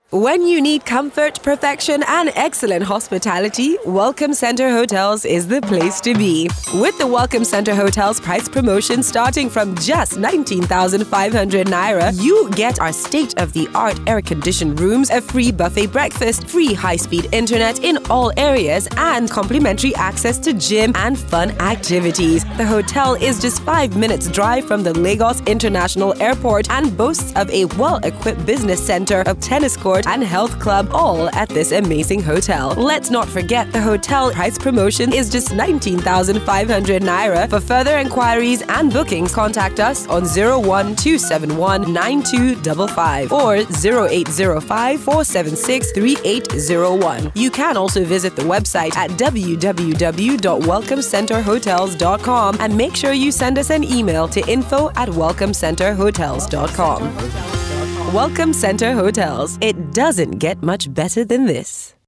When you need comfort, perfection, and excellent hospitality, Welcome Center Hotels is the place to be. With the Welcome Center Hotels price promotion starting from just 19,500 naira, you get our state-of-the-art air-conditioned rooms, a free buffet breakfast, free high-speed internet in all areas, and complimentary access to gym and fun activities. The hotel is just 5 minutes drive from the Lagos International Airport and boasts of a well-equipped business center, a tennis court, and health club, all at this amazing hotel. Let's not forget the hotel price promotion is just 19,500 naira. For further inquiries and bookings, contact us on 01271 9255 or 0805 476 3801. You can also visit the website at www.welcomecenterhotels.com and make sure you send us an email to info@welcomecenterhotels.com. Welcome Center Hotels. It doesn't get much better than this.